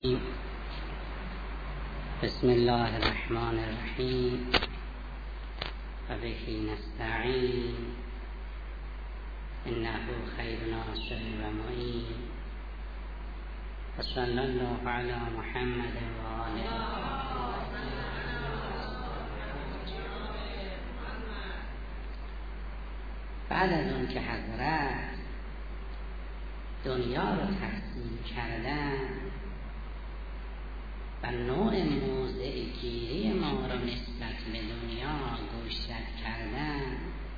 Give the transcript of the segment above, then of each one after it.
بسم الله الرحمن الرحیم و به نستعین انه خیر ناصر و معین و صلی الله علی محمد و آله. بعد از اون که حضرت دنیا رو تقسیم کردن و نوع موضع گیری ما را نسبت به دنیا گوشزد کردن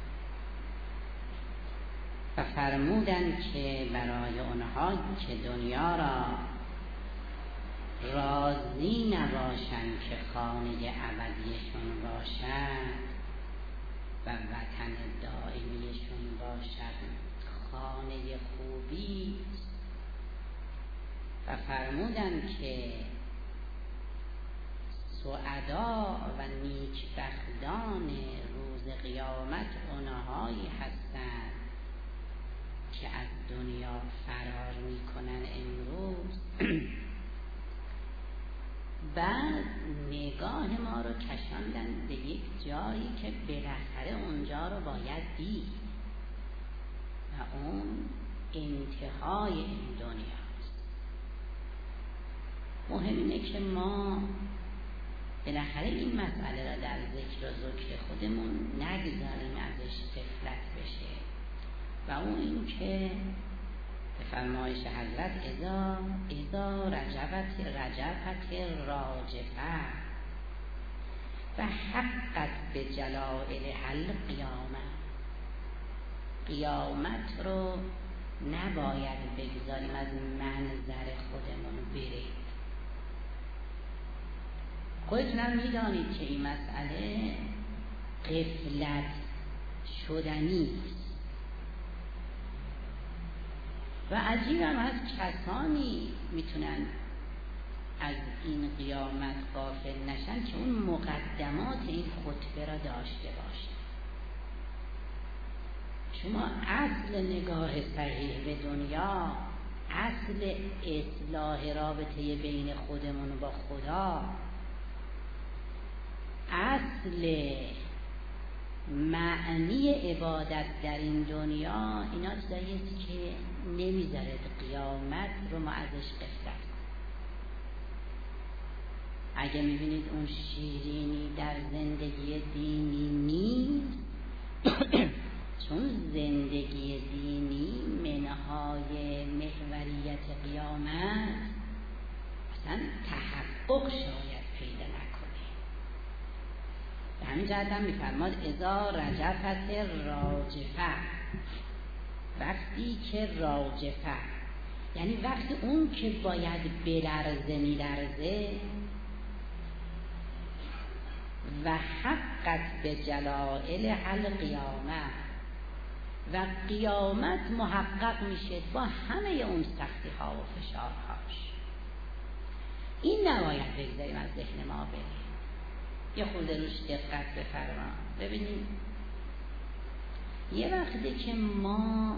و فرمودن که برای اونها که دنیا را راضی نباشند که خانه ابدیشون باشد و وطن دائمیشون باشد خانه خوبی، و فرمودن که سعدا و نیکبختان روز قیامت اونهایی هستند که از دنیا فرار میکنن امروز. بعد نگاه ما رو کشاندن به یک جایی که بالاخره اونجا رو باید دید و اون انتهای این دنیاست. مهم اینه که ما بالاخره این مسئله را در ذکر و ذکر خودمون نگذاریم ازش غفلت بشه، و اون این که به فرمایش حضرت اذا رجفت راجفه و حقت به جلائل حل قیامت رو نباید بگذاریم از منظر خودمون بریم. خودتونم میدانید که این مسئله غفلت شدنی است و عجیب هم هست کسانی میتونن از این قیامت غافل نشن که اون مقدمات این خطبه را داشته باشن. شما اصل نگاه صحیح به دنیا، اصل اصلاح رابطه بین خودمون و با خدا، اصل معنی عبادت در این دنیا، اینا چیزاییست که نمیذاره قیامت رو ما ازش غفلت کنیم. اگه میبینید اون شیرینی در زندگی دینی نیست چون زندگی دینی منهای محوریت قیامت اصلا تحقق شاید پیدا نکنه. به همین جهت هم میفرماد اذا رجفت راجفه، وقتی که راجفه یعنی وقتی اون که باید بلرزه میلرزه، و حقت به جلائل حل قیامت، و قیامت محقق میشه با همه اون سختی ها و فشارهاش. این نباید بگذاریم از ذهن ما بریم. یه خورده روش دقت بفرما. ببینید یه وقتی که ما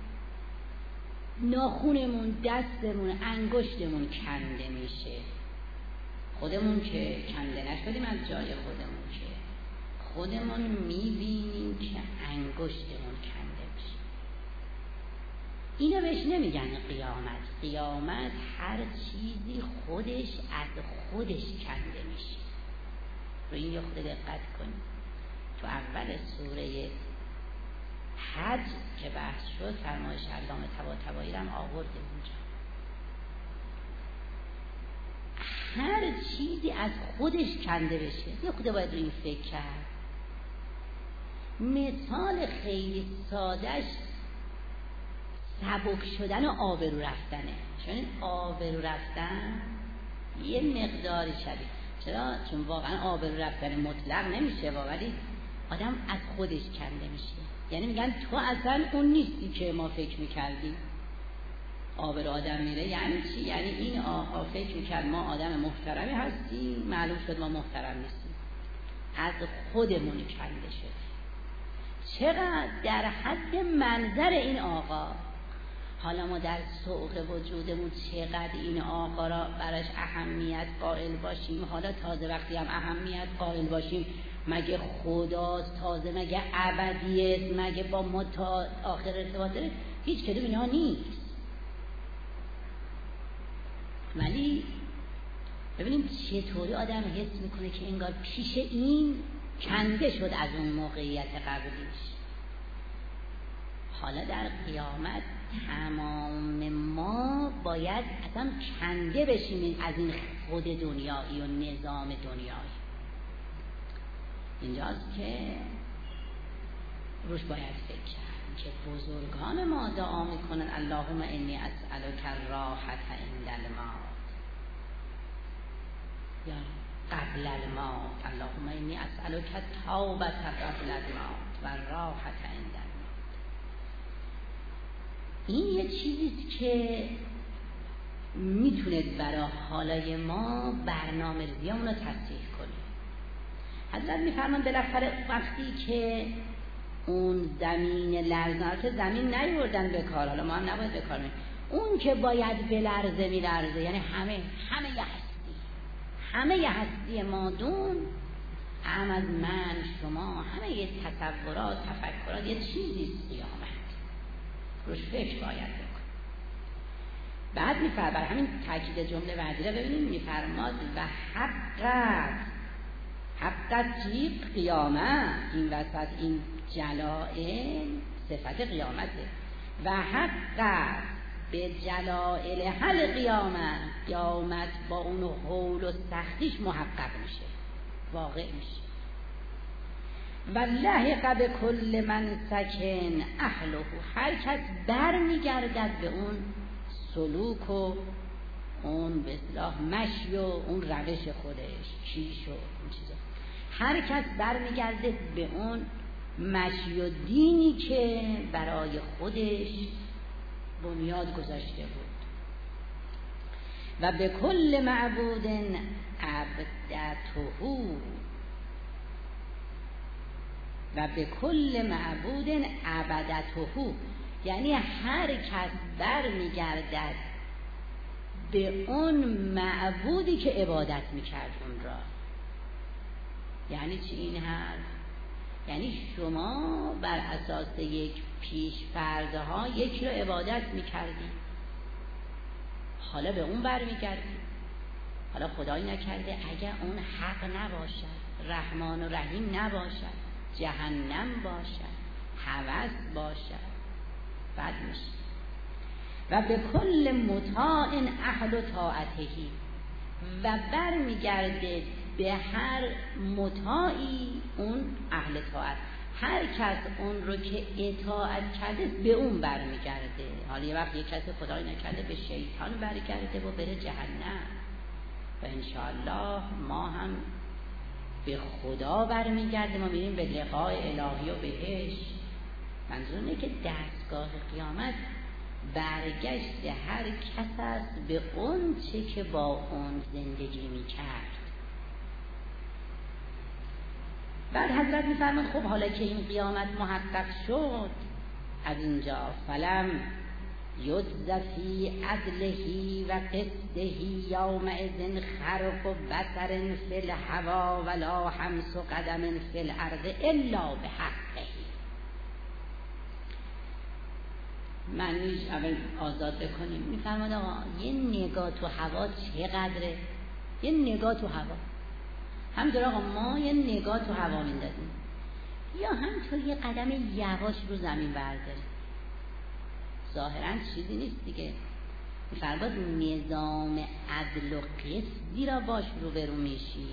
ناخونمون، دستمون، انگشتمون کنده میشه، خودمون که کنده نشدیم از جای خودمون، که خودمون میبینیم که انگشتمون کنده میشه، اینا بهش نمیگن قیامت. قیامت هر چیزی خودش از خودش کنده میشه. رو این یه خود دقت کنید. تو اول سوره حج که بحث شد فرمایش علامه طباطبایی رو هم آورده اونجا. هر چیزی از خودش کنده بشه. یه خود باید رو این فکر کرد. مثال خیلی سادهش سبک شدن و آبرو رفتنه. چون آبرو رفتن یه مقداری شدید. چرا؟ چون واقعا آبرو رفتن مطلق نمیشه، ولی آدم از خودش کنده میشه. یعنی میگن تو اصلا اون نیستی که ما فکر میکردیم. آبرو آدم میره یعنی چی؟ یعنی این آقا فکر میکرد ما آدم محترمی هستیم، معلوم شد ما محترم نیستیم. از خودمون کنده شد. چقدر در حد منظر این آقا حالا ما در سوق وجودمون چقدر این آقا را براش اهمیت قائل باشیم. حالا تازه وقتی هم اهمیت قائل باشیم، مگه خداست؟ تازه مگه ابدیه؟ مگه با ما تا آخر ارتباط داره؟ هیچ کدوم اینا نیست. ولی ببینیم چطوری آدم حس میکنه که انگار پیش این کنده شد از اون موقعیت قبلیش. حالا در قیامت تمام ما باید اصلا کنده بشیم از این خود دنیایی و نظام دنیایی. اینجاست که روش باید فکر کرد که بزرگان ما دعا میکنن اللهم انی اسألک الراحة عند الموت یا قبل الموت، اللهم انی اسألک التوبة قبل الموت و الراحة عند الموت. این یه چیزیست که میتونه برای حالای ما برنامه ریزیامون رو تصحیح کنه. حضرت میفرمان بالاخره وقتی که اون زمین لرزان، که زمین نیوردن به کار، حالا ما هم نباید به کار اون که باید بلرزه میلرزه، یعنی همه یه هستی مادون، هم از من شما، همه یه تصورات تفکرات، یه چیزیست قیامت، روش فکر باید بکن. بعد میفرماد، برای همین تاکید جمله بعدی رو ببینیم، میفرماد و حقت جیب قیامت، این وسط این جلائل صفت قیامته، و حقت به جلائل حل قیامت با اون حول و سختیش محقق میشه، واقع میشه. و لحق به کل من سکن اهله، هر کس بر میگردد به اون سلوک و اون به اصطلاح مشی و اون روش خودش، کیش و اون چیزا، هر کس بر میگرده به اون مشی و دینی که برای خودش بنیاد گذاشته بود. و به کل معبود عبدته، و به کل معبود عبدته، یعنی هر کس بر میگردد به اون معبودی که عبادت میکرد اون را. یعنی چی این حرف؟ یعنی شما بر اساس یک پیش فرضها یکی رو عبادت میکردی، حالا به اون بر میگردی. حالا خدایی نکرده اگر اون حق نباشد، رحمان و رحیم نباشد، جهنم باشد، هوس باشد، بد میشه. و به کل مطاع اهل طاعتهی، و بر میگرده به هر مطاعی اون اهل طاعت، هر کس اون رو که اطاعت کرده به اون بر میگرده. حالا یه وقت یک کسی خدای نکرده به شیطان برگرده و بره جهنم، و انشاءالله ما هم به خدا برمیگرده، ما میریم به لقاء الهی و بهشت. منظور اینه که دستگاه قیامت برگشت هر کس است به اون چه که با اون زندگی میکرد. بعد حضرت میفرماد خب حالا که این قیامت محقق شد، از اینجا فلم یجزفی عدلهی و قسطهی یومئذ خرق و بصر فی الهوا ولا حمس و قدم فی الارض الا به حقهی. معنیش اول آزاد بکنیم. میفرماد آقا یه نگاه تو هوا چقدره، یه نگاه تو هوا، همینطور آقا ما یه نگاه تو هوا میندازیم، یا همینطور یه قدم یواش رو زمین برداریم، ظاهرا چیزی نیست دیگه. میفرماد نظام عدل و قسطی را باش روبرو میشی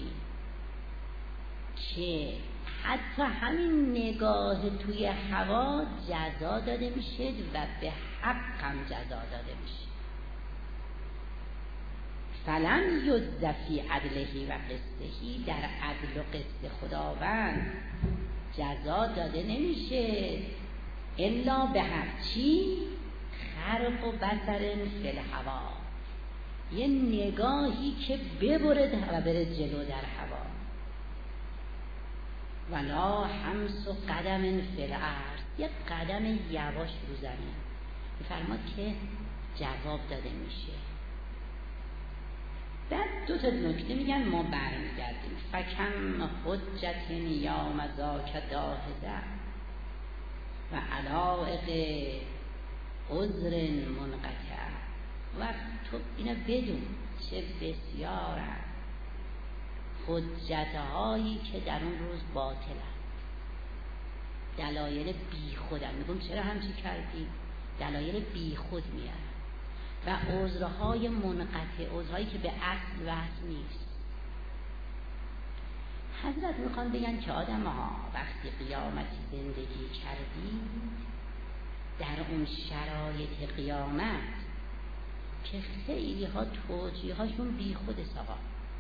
که حتی همین نگاه توی هوا جزا داده میشه و به حق هم جزا داده میشه. فلم یجزفی عدلهی و قسطهی، در عدل و قسط خداوند جزا داده نمیشه الا به حق. چی؟ خرق و بصر فی الهوا، یه نگاهی که ببره و بره جلو در هوا، ولا حمس و قدم فی الارض، یه قدم یواش رو زمین. میفرماد که جواب داده میشه. بعد دو تا نکته میگن ما برمیگردیم. فکم حجت نیام ذاک داهده و علائق عذر منقطع. و تو اینا بدون چه بسیار حجتهایی که در اون روز باطلند، دلایل بی خودن. میگم چرا همچی کردی؟ دلایل بی خود میارن و عذرهای منقطع، عذرهایی که به اصل وصل نیست. حضرت میخوان بگن که آدم ها وقتی قیامتی زندگی کردی، در اون شرایط قیامت که خیلی ها توجیه هاشون بی خود ساقا،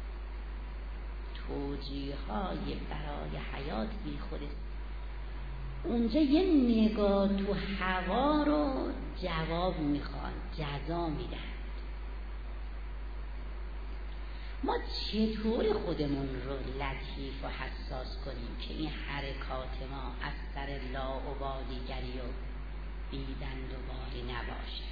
توجیه های برای حیات بی خود، اونجا یه نگاه تو هوا رو جواب میخوان، جزا میدن. ما چطور خودمون رو لطیف و حساس کنیم که این حرکات ما از سر لاابالیگری و بی‌دندوباری نباشه؟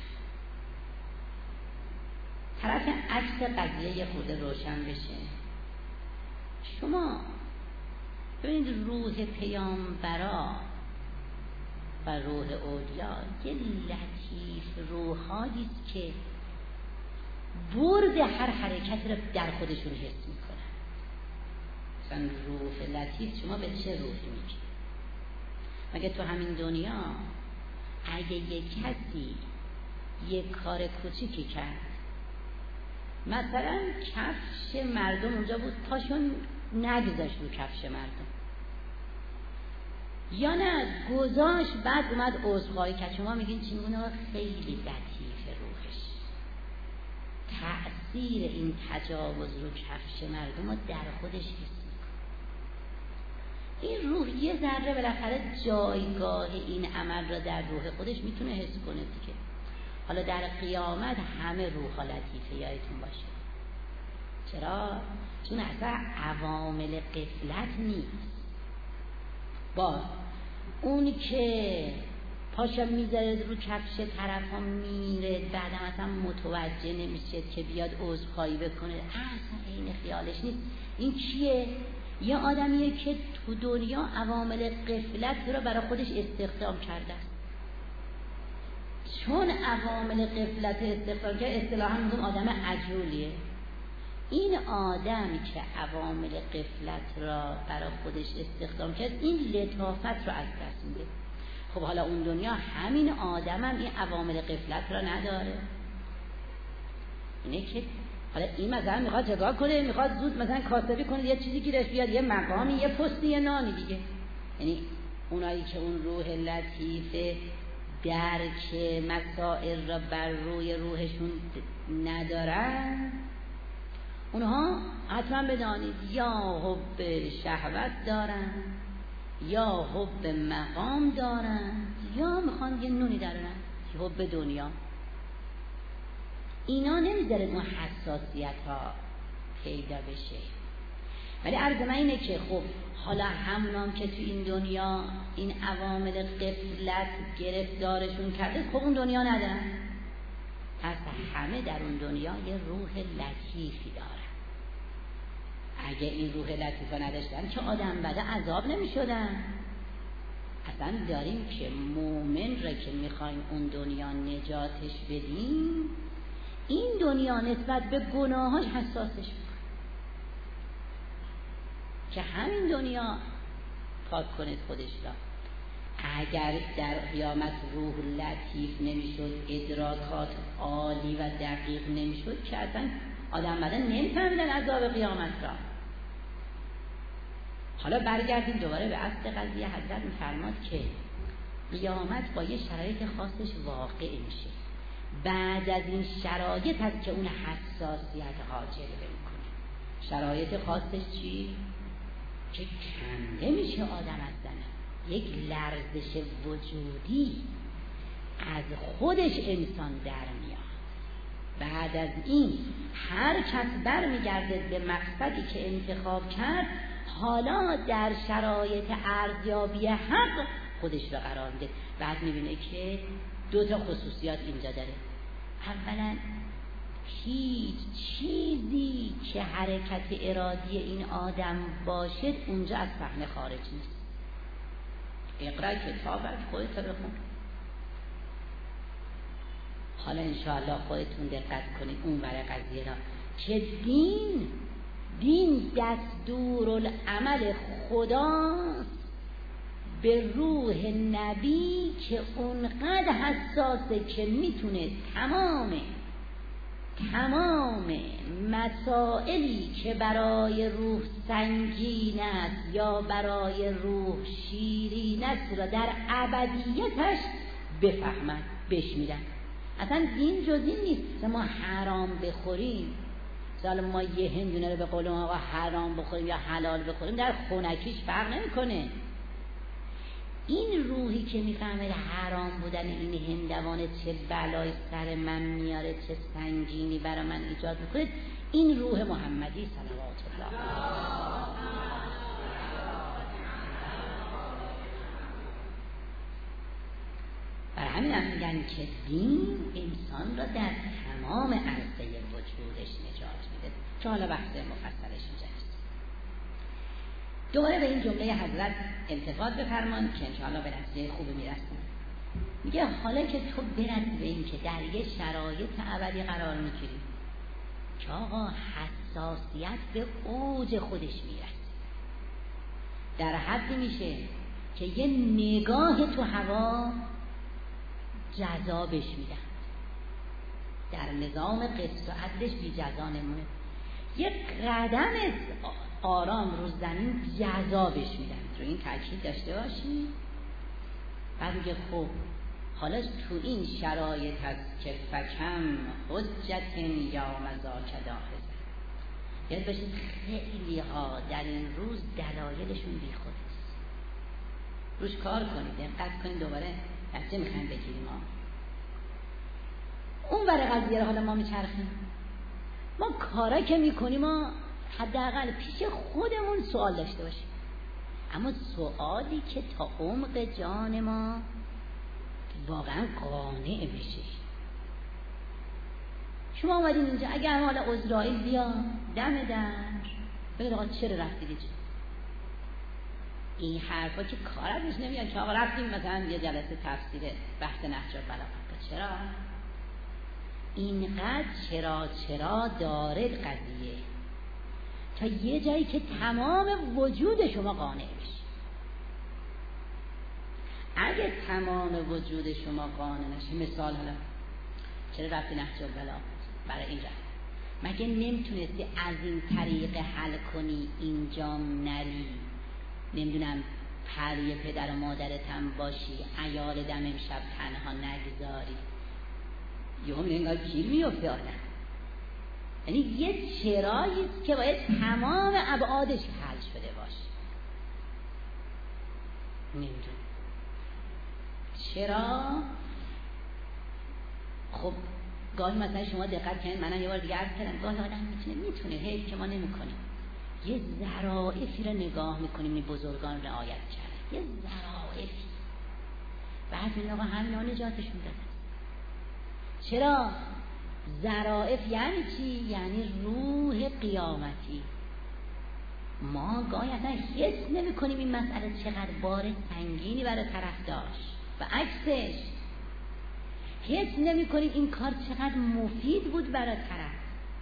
طرف عکس قضیه خود روشن بشه. شما ببینید روح پیامبرا و روح اولیا یه لطیف روحانیست که برد هر حرکت رو در خودشون حس میکنن. مثلا روح لطیف شما به چه روحی میگی؟ مگه تو همین دنیا اگه یک کسی یک کار کوچیکی کرد، مثلا کفش مردم اونجا بود، پاشون نگذاشت رو کفش مردم، یا نه گذاشت بعد اومد عذرخواهی کرد، شما میگین چی؟ میگن خیلی لطیف روحش، تأثیر این تجاوز رو کفش مردم رو در خودش حس میکنه. این روح یه ذره بالاخره جایگاه این عمل را در روح خودش میتونه حس کنه دیگه. حالا در قیامت همه روح لطیفه، یادتون باشه. چرا؟ چون اصلا عوامل غفلت نیست. با اون که پاشا میذاره رو کفش طرف ها میره، بعدم اصلا متوجه نمیشه که بیاد عذرخواهی بکنه، اصلا این خیالش نیست. این کیه؟ یه آدمیه که تو دنیا عوامل غفلت رو برای خودش استخدام کرده است. چون عوامل غفلت استخدام کرده، اصطلاحاً میگم آدم عجولیه. این آدم که عوامل غفلت را برای خودش استخدام کرد، این لطافت را از دست میده. خب حالا اون دنیا همین آدم هم این عوامل غفلت را نداره. اینه که حالا این مثلا میخواد چکار کنه، میخواد زود مثلا کاسبی کنه، یه چیزی گیرش بیاد، یه مقامی، یه پستی، یه نانی دیگه. یعنی اونایی که اون روح لطیف درک مسائل را بر روی روحشون ندارن، اونها حتما بدانید یا حب شهوت دارن، یا حب مقام دارن، یا میخوان یه نونی درارن، حب دنیا. اینا نمیذاره اون حساسیت ها پیدا بشه. ولی عرض من اینه که خب حالا همونام که تو این دنیا این عوامل غفلت گرفتارشون کرده، خب اون دنیا ندارن، پس همه در اون دنیا یه روح لطیفی دارن. اگه این روح لطیفا نداشتن که آدم بده عذاب نمی شدن. اصلا داریم که مومن را که میخوایم اون دنیا نجاتش بدیم، این دنیا نسبت به گناهاش حساسش میکنه که همین دنیا پاک کنه خودش را. اگر در قیامت روح لطیف نمیشد، ادراکات عالی و دقیق نمیشد، که اصلا آدم بده نمیفهمیدن عذاب قیامت را. حالا برگردیم دوباره به اصل قضیه. حضرت میفرماد که قیامت با یه شرایط خاصش واقع میشه. بعد از این شرایط هست که اون حساسیت ها جلوه میکنه. شرایط خاصش چی؟ که کنده میشه آدم از زنه، یک لرزش وجودی از خودش انسان در میاد. بعد از این هر کس برمیگرده به مقصدی که انتخاب کرد، حالا در شرایط ارزیابی حق خودش را قرار میده. بعد میبینه که دو تا خصوصیات اینجا داره. اولا هیچ چیزی که حرکت ارادی این آدم باشد اونجا از صحنه خارج نیست. اقرا کتابت خودت بخون. حالا انشاءالله خودتون دقت کنید اون ور قضیه را که دین دستورالعمل خداست به روح نبی که اونقدر حساسه که میتونه تمام مسائلی که برای روح سنگین است یا برای روح شیرین است را در ابدیتش بفهمند، بشمیرن. اصلا دین جز این نیست ما حرام بخوریم، مثلا ما یه هندونه رو به قول آقا حرام بخوریم یا حلال بخوریم در خونکیش فرق نمیکنه. این روحی که میفهمه حرام بودن این هندوانه چه بلای سر من میاره، چه سنگینی برای من ایجاد میکنه، این روح محمدی صلوات الله. برای همین هم میگن که دین انسان را در تمام عرصه وجودش نجات میده که حالا بحث مفصلش اینجاست. دوباره به این جمله حضرت التفات بفرمان که انشاءالله به نتیجه خوبی میرسیم. میگه حالا که تو برسی به این که در یه شرایط ابدی قرار میگیری که آقا حساسیت به اوج خودش میرسه، در حدی میشه که یه نگاه تو هوا جذابش میدن، در نظام قسط و عدلش بی جزا نمونه، یک قدم آرام رو زمین جذابش میدن. رو این تاکید داشته باشی. بعد میگه خب حالا تو این شرایط هست که فکم حجت یا مزاک داخل. یاد باشید خیلی ها در این روز دلایلشون بی خود است. روش کار کنید، دقت کنید، دوباره نتیجه میخوایم بگیریم. اون ور قضیه رو حالا ما میچرخیم، ما کارا که میکنیم ما حداقل پیش خودمون سوال داشته باشیم، اما سوالی که تا عمق جان ما واقعا قانع بشه. شما اومدین اینجا، اگر حالا عزرائیل بیا دم در بگید آقا چرا رفتید اینجا، این حرفا که کار ازش نمیاد که آقا رفتیم مثلا یه جلسه تفسیر بحث نهج البلاغه. چرا اینقدر چرا داره قضیه تا یه جایی که تمام وجود شما قانع بشه. اگه تمام وجود شما قانع نشه، مثال حالا چرا رفتی نهج البلاغه؟ برای این رفت. مگه نمیتونستی از این طریق حل کنی اینجا نری، نمیدونم پری پدر و مادرتم باشی، عیال دم امشب تنها نگذاری؟ یه هم انگار گیر میفته آدم. یعنی یه چراییست که باید تمام ابعادش حل شده باشه. نمیدونم چرا. خب گاهی مثلا شما دقت کنید، منم یه بار دیگه عرض کردم، گاهی آدم میتونه حیف که ما نمی‌کنیم، یه ظرافی رو نگاه می‌کنیم این بزرگان رعایت کرده، یه ظرافی، بعد این آقا همین ها نجاتشون داده. چرا؟ ظرائف یعنی چی؟ یعنی روح قیامتی. ما گاهی اصلا حس نمی کنیم این مسئله چقدر بار سنگینی برای طرف داشت و عکسش حس نمی کنیم این کار چقدر مفید بود برای طرف.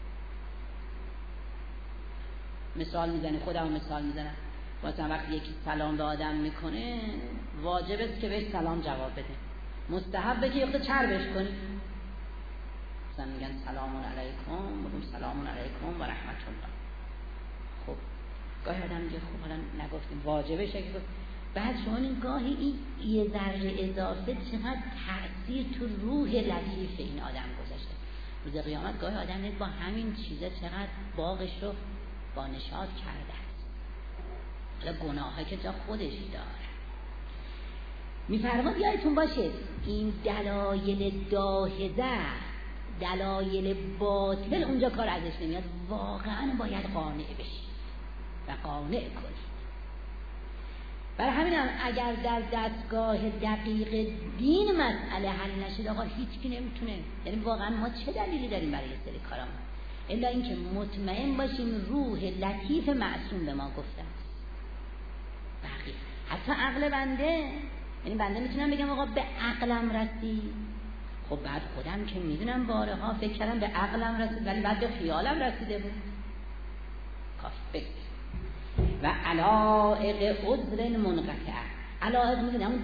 مثال میزنه، خودم مثال میزنم، مثلا وقتی یکی سلام به آدم میکنه واجبه که بهش سلام جواب بده، مستحبه که یه چربش کنی. مثلا میگن سلام علیکم، میگم سلام علیکم و رحمت الله. خب گاهی آدم میگه خب حالا نگفتیم واجبه که گفت. بعد شما این گاهی این یه ذره اضافه چقدر تأثیر تو روح لطیف این آدم گذاشته. روز قیامت گاهی آدم دید با همین چیزه چقدر باغش رو با نشاط کرده است. حالا گناهی که جا خودش داره. میفرماد یادتون باشه این دلایل داهزه، دلایل باطل اونجا کار ازش نمیاد، واقعا باید قانع بشی و قانع کنی. برای همین هم اگر در دستگاه دقیق دین مسئله حل نشد آقا هیچ کی نمیتونه. یعنی واقعا ما چه دلیلی داریم برای یه سری کارامون الا اینکه مطمئن باشیم روح لطیف معصوم به ما گفته است. بقیه حتی عقل بنده، یعنی بنده میتونم بگم آقا به عقلم رسید، خب بعد خودم که میدونم بارها فکر کردم به عقلم رسید ولی بعد به خیالم رسیده بود. کافی و علائق عذر منقطع. علائق میدونم اون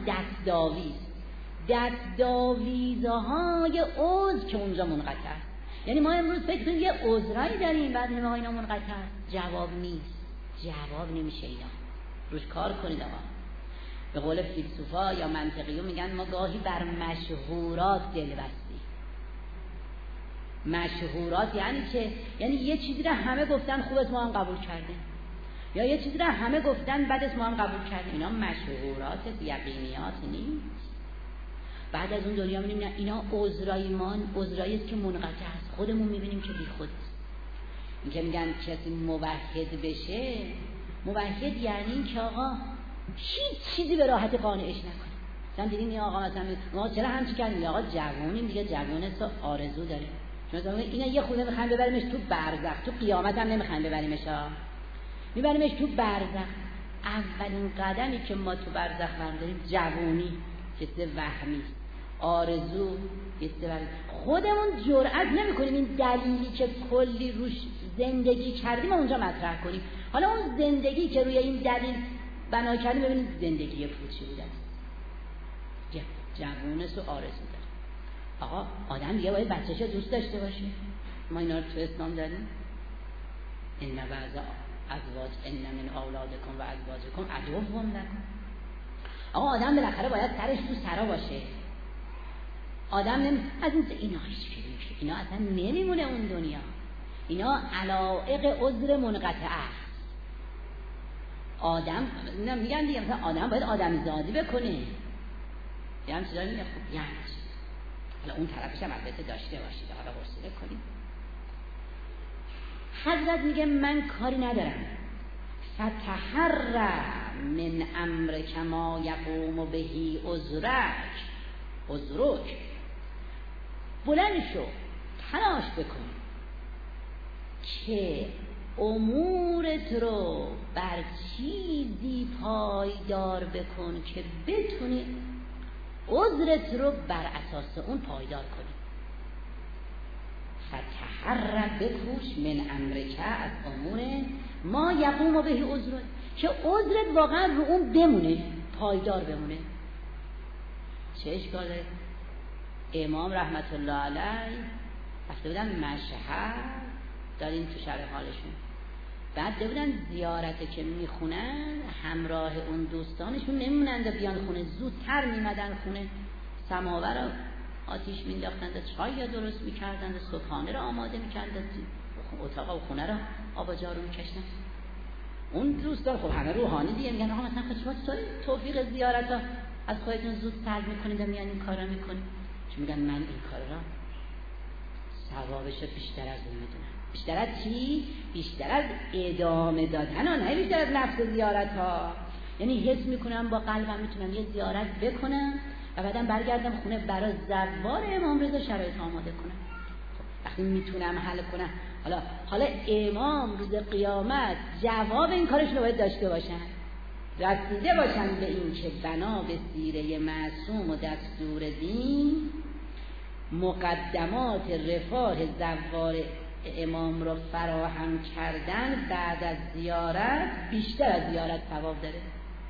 دستاویزهای عذر که اونجا منقطع است. یعنی ما امروز فکر کنیم یه عذرایی داریم بعد میگیم اینا منقطع است. جواب نیست، جواب نمیشه اینا. روش کار کنید آقا. به قول فیلسوفا یا منطقیون میگن ما گاهی بر مشهورات دل بستیم. مشهورات یعنی چه؟ یعنی یه چیزی رو همه گفتن خوبه ما هم قبول کردیم، یا یه چیزی رو همه گفتن بعدش ما هم قبول کردیم. اینا مشهورات یقینیات نیست. بعد از اون دنیا میبینیم اینا عذرایی است که منقطع است. خودمون میبینیم که بیخود است. این که میگن کسی موحد بشه، موحد یعنی این که آقا هیچ چیزی به راحتی قانعش نکنه. مثلا دیدین این آقا مثلا ما چرا همچی کردیم؟ آقا جوونیم دیگه، جوونست آرزو داره. مثلا اینا یه خونه میخوایم ببریمش تو برزخ، تو قیامت هم نمیخوایم ببریمش میبریمش تو برزخ. اولین قدمی که ما تو برزخ برداریم جوونی، کسی وهمی، آرزو، خودمون جرئت نمی‌کنیم این دلیلی که کلی روش زندگی کردیم اونجا مطرح کنیم. حالا اون زندگی که روی این دلیل بنا کردیم ببینید زندگی پوچی بوده است. جوونست و آرزو داره. آقا آدم دیگه باید بچه‌شو دوست داشته باشه. ما اینا رو تو اسلام داریم. ان بعض ازواج ان من اولادکم و ازواجکم عدو لکم. آقا آدم بالاخره باید سرش تو سرا باشه. آدم از اینا هیچ فیلمشه، اینا اصلا نمیمونه اون دنیا. اینا علائق عذر منقطع است. آدم میگن دیگه مثلا آدم باید آدم زادی بکنه. یعنی چیزا میگه خب یعنی حالا اون طرفش هم البته داشته باشید، حالا حوصله کنید. حضرت میگه من کاری ندارم. فتحرر من امر کما یقوم بهی عذرک. بلند شو، تلاش بکن که امورت رو بر چیزی پایدار بکن که بتونی عذرت رو بر اساس اون پایدار کنی. فتحرر بکوش من امرک از امور ما یقوم به عذرت، که عذرت واقعا رو اون بمونه، پایدار بمونه. چه اشکال داره؟ امام رحمت الله علیه رفته بودن مشهد، داریم تو شرح حالشون، بعد بودن زیارته که میخونن همراه اون دوستانشون نمیمونند بیان خونه، زودتر میمدن خونه، سماور رو آتیش مینداختند، چای درست میکردند، صبحانه رو آماده میکردند، اتاق و خونه رو آب و جارو میکشتن. اون دوستان خب همه روحانی دیگه میگن آقا مثلا شما توفیق زیارت ها از خودتون زودتر میکنید و میان این کارا میکنید. چون میگن من این کار را ثوابش بیشتر از اون میدونم. بیشتر از چی؟ بیشتر از ادامه دادن ها، نه بیشتر از نفس زیارت ها. یعنی حس میکنم با قلبم میتونم یه زیارت بکنم و بعدم برگردم خونه برای زوار امام رضا شرایط آماده کنم. وقتی میتونم حل کنم، حالا امام روز قیامت جواب این کارش رو باید داشته باشن، رسیده باشن به این که بنا به سیره معصوم و دستور دین مقدمات رفاه زوار امام رو فراهم کردن بعد از زیارت بیشتر از زیارت ثواب داره.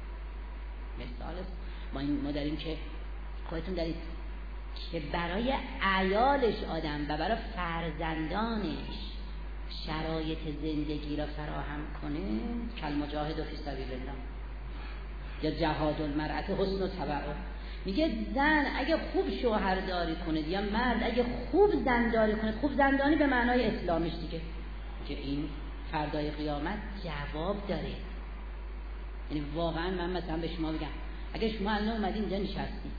مثال ما داریم که خودتون دارید که برای عیالش آدم و برای فرزندانش شرایط زندگی را فراهم کنه، کالمجاهد فی سبیل الله یا جهاد المرأة حسن و تبعه. میگه زن اگه خوب شوهرداری کنه یا مرد اگه خوب زنداری کنه، خوب زندانی به معنای اسلامش دیگه، که این فردای قیامت جواب داره. یعنی واقعا من مثلا به شما بگم اگه شما الان اومدین اینجا نشستین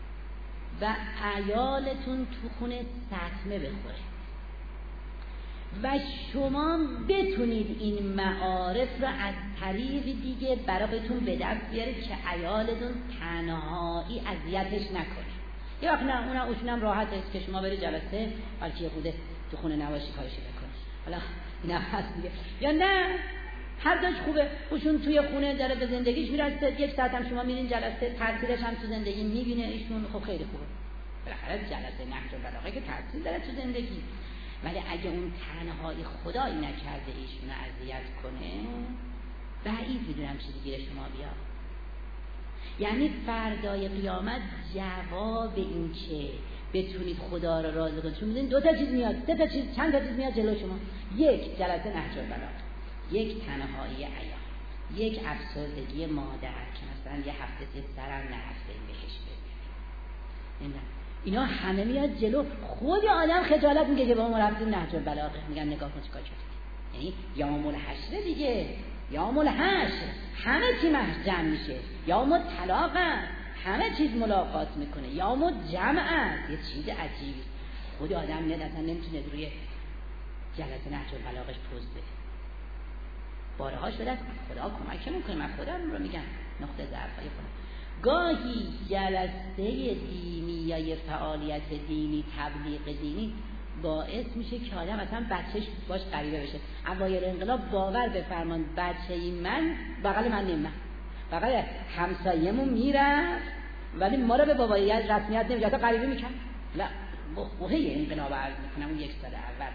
و عیالتون تو خونه سطمه بخوره و شما بتونید این معارف رو از طریق دیگه براتون به دست بیارید که عیالتون تنهایی اذیتش نکنه. یه وقت نه اونم راحت است که شما برید جلسه بلکه خوده تو خونه نباشی کارشو بکنید. حالا اینا هست دیگه. یا نه هر دوش خوبه، اوشون توی خونه داره به زندگیش میرسه، یک ساعت هم شما میرین جلسه، تاثیرش هم تو زندگی میبینه ایشون، خب خیلی خوبه. بالاخره جلسه نهج البلاغه که تاثیر داره تو زندگی. ولی اگه اون تنهایی خدایی نکرده ایشون اذیت کنه، بعید میدونم چیزی گیر شما بیاد. یعنی فردای قیامت جواب این که بتونید خدا را راضی کنید، چون میدونید دو تا چیز میاد، سه تا چیز، چند تا چیز میاد جلو شما. یک جلسه نهج البلاغه، یک تنهایی عیال، یک افسردگی مادر که مثلا یه هفته سرم نرفته این بهش ببینه. اینا همه میاد جلو. خود آدم خجالت میگه که با ما رفتیم نهج البلاغه، میگن نگاه کن چیکار کردی. یعنی یوم الحشر دیگه، یوم الحشر همه چی جمع میشه، یوم الطلاق همه چیز ملاقات میکنه، یوم الجمع یه چیز عجیبی. خود آدم میاد اصلا نمیتونه روی جلسه نهج البلاغش پوز بده. بارها شده است خدا کمک میکنه، من خودم رو میگم نقطه ضعفای خودم. گاهی جلسه دینی یا یه فعالیت دینی، تبلیغ دینی باعث میشه که آدم اصلا بچهش باش غریبه بشه. اوایل انقلاب باور بفرمان بچه‌ی من بغل من نمی‌مد، بغل همسایه‌مون میرفت ولی ما رو به باباییت رسمیت نمی‌داد، تا غریبه می‌کرد. لا بخوهی انقلاب عرض می‌کنم اون یک سال اول.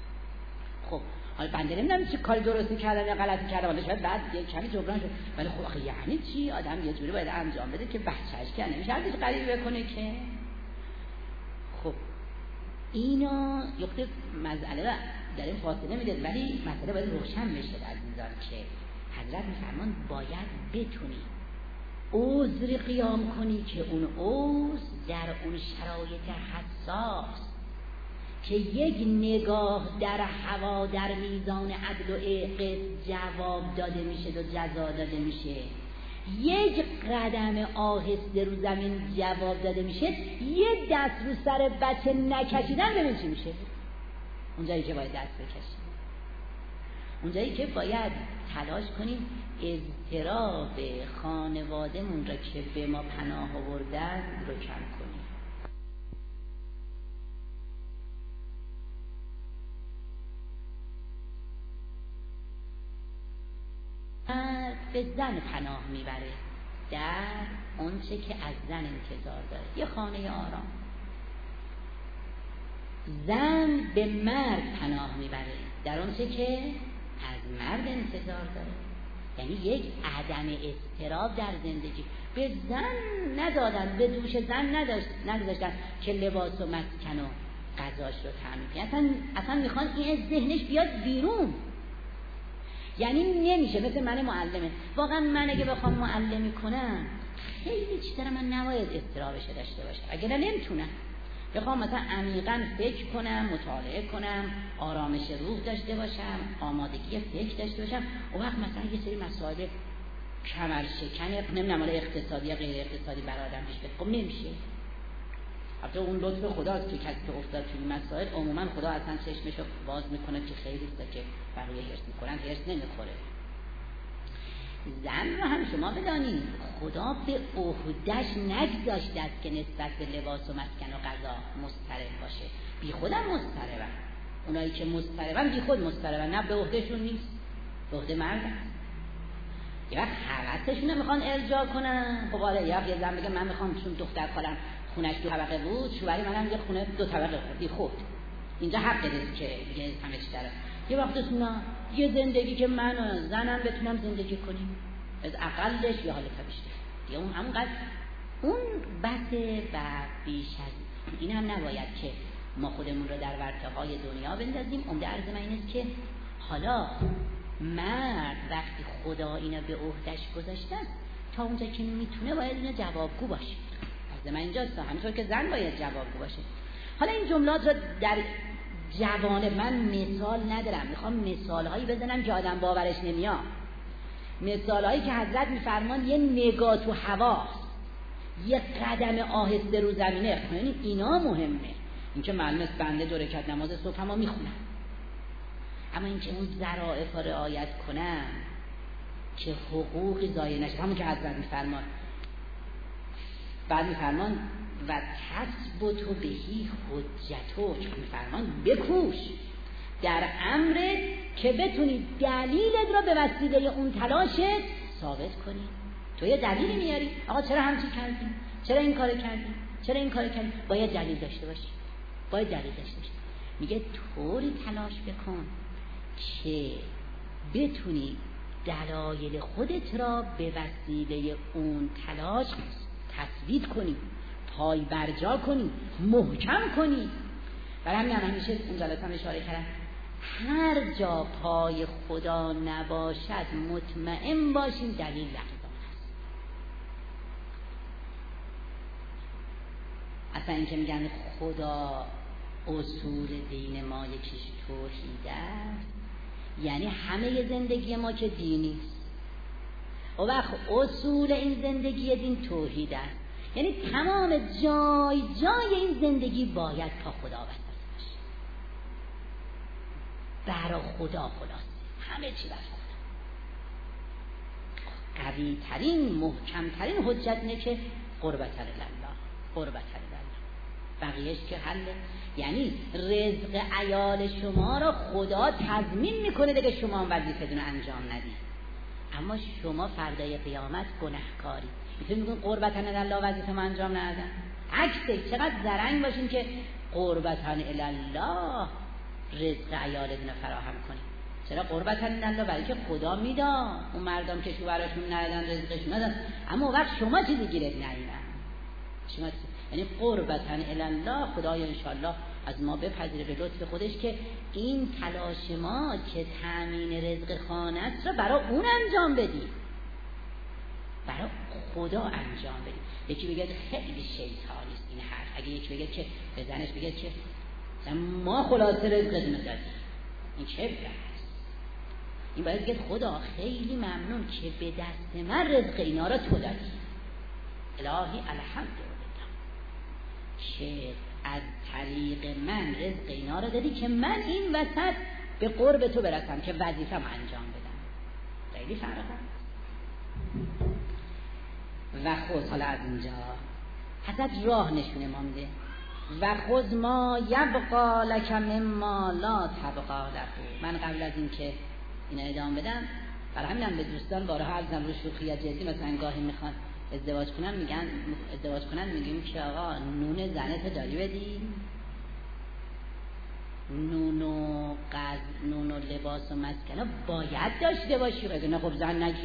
خب حالا بنده نمیدونم چه کاری درستی کردم یا غلطی کردم، ولی شاید بعد یه کمی جبران شد. ولی خب آخه یعنی چی؟ آدم یه جوری باید انجام بده که بچه‌اش که نمیشه ازش غریبه بکنه که. خب اینا یخت مسئله را در این فاصله میده، ولی مسئله باید روشن بشه عزیزان که حضرت میفرمان باید بتونی عذر قیام کنی که اون عذر در اون شرایط حساس که یک نگاه در هوا در میزان عدل و عقل جواب داده میشه و جزا داده میشه، یک قدم آهسته رو زمین جواب داده میشه، یه دست رو سر بچه نکشیدن ببین چی میشه. اونجایی که باید دست بکشیم، اونجایی که باید تلاش کنیم اضطراب خانواده‌مون را که به ما پناه آوردن رو کم کنیم. به زن پناه میبره در اونچه که از زن انتظار داره، یه خانه آرام. زن به مرد پناه میبره در اونچه که از مرد انتظار داره. یعنی یک عدم اضطراب در زندگی. به زن ندادن، به دوش زن نگذاشتن که لباس و مسکن و غذاش رو تامین کنه. اصلا میخوان این از ذهنش بیاد بیرون. یعنی نمیشه مثل من معلمه. واقعا من اگه بخوام معلمی کنم خیلی چیزا من نباید اضطرابش داشته باشم، اگه نمیتونم بخوام مثلا عمیقاً فکر کنم، مطالعه کنم، آرامش روح داشته باشم، آمادگی فکر داشته باشم، اون وقت مثلا یه سری مسائل کمرشکن نمیدونم اقتصادی یا غیر اقتصادی برای آدم پیش بیاد. خب نمیشه. البته اون لطف خداست که کسی که افتاد توی مسائل عموما خدا اصلا چشمشو باز میکنه که خیلی است که بقیه هرس میکنن، هرس نمیخوره. زن رو هم شما بدانید خدا به عهده‌اش نگذاشته است که نسبت به لباس و مسکن و غذا مضطرب باشه. بی خودم مضطربن. اونایی که مضطربن بی خود مضطربن، نه به عهدهشون نیست، به عهده مرد است. یه وقت حوثشون میخوان ارجاع کنن. خب آره یه زن بگه من میخوام، چون دختر خالم خونش 2 طبقه بود، شوهر منم یه خونه 2 طبقه بی خود، اینجا حق دست که دیگه همه چی داره. یه وقت نه، یه زندگی که من و زنم بتونم زندگی کنیم از اقلش یا حالا تا بیشتر دیگه، اون همونقدر اون بسه و بیش از این هم نباید که ما خودمون رو در ورطه‌های دنیا بندازیم. عمده عرض من این است که حالا مرد وقتی خدا اینا به عهده‌اش گذاشته تا اونجا که میتونه باید اینا جوابگو باشه. از من اینجاست، همینطور که زن باید جوابگو باشه. حالا این جملات رو در جوانب من مثال ندارم، میخوام مثالهایی بزنم که آدم باورش نمیاد، مثالهایی که حضرت میفرمان یه نگاه تو هواست، یه قدم آهسته رو زمینه. یعنی اینا مهمه. این که معلومه بنده 2 رکعت نماز صبح هم میخونم، اما اینکه اون ظرافت رو رعایت کنم که حقوقی ضایع نشه. همون که حضرت میفرمان، بعد میفرمان و تثبت بهی حجتو، که میفرمان بکوش در امر که بتونی دلیلت را به وسیله اون تلاشت ثابت کنی. تو یه دلیلی میاری، آقا چرا همچی کردی، چرا این کارو کردی، چرا این کارو کردی، باید دلیل داشته باشی، باید دلیل داشته باشی. میگه طوری تلاش بکن که بتونی دلایل خودت را به وسیله اون تلاش تثبیت کنی، پای برجا کنی، محکم کنی. برای همین همیشه اون جلسه هم اشاره کردم، هر جا پای خدا نباشد مطمئن باشین دلیل لغزان است. اصلا این که میگن خدا اصول دین ما یکیش توحید است، یعنی همه زندگی ما که دینی است، و وقت اصول این زندگی دین توحید است، یعنی تمام جای جای این زندگی باید پا خدا بسته باشه، برای خدا خلاص، همه چی برای خدا. قوی ترین محکم ترین حجت اینه که قربت الله، قربت الله، بقیهش که حله. یعنی رزق عیال شما را خدا تضمین میکنه دیگه، شما هم وظیفتون رو انجام ندید، اما شما فردای قیامت گناهکاری. میتونید بگید قربتن الله وظیفه ما انجام ندادن، عکسش چقدر زرنگ باشین که قربتن الله رزق عیالتون رو فراهم کنید. چرا قربتن الله؟ برای که خدا میداد اون مردم که شوهرشون ندادن رزقشون ندادن، اما وقت شما چیزی گیرت نیومد، شما یعنی قربتن الله. خدای انشالله از ما بپذیره به لطف خودش که این تلاش ما که تامین رزق خانه است را برای اون انجام بدیم، برای خدا انجام بدیم. یکی بگه خیلی شیطانی است این حرف، اگه یکی بگه که به زنش بگه که ما خلاصه رزقتون دادیم، این چه است؟ این باید بگه خدا خیلی ممنون که به دست من رزق اینا را تو دادی، الهی الحمدلله که از طریق من رزق اینا را دادی که من این وسط به قرب تو برسم که وظیفه‌م انجام بدم. خیلی فرق است. و خود حالا از اینجا حضرت راه نشونه ما میده، و خود ما یبقا لک مما لا تبقا له. من قبل از این که اینا ادامه بدم، برای همینم به دوستان بارها عرضم رو شوخی جدی، مثلا گاهی میخوان ازدواج کنن، میگن ازدواج کنن میگیم که آقا نون زنت داری بدی، نون و لباس و مسکن باید داشته باشی، نه خب زن نگیر،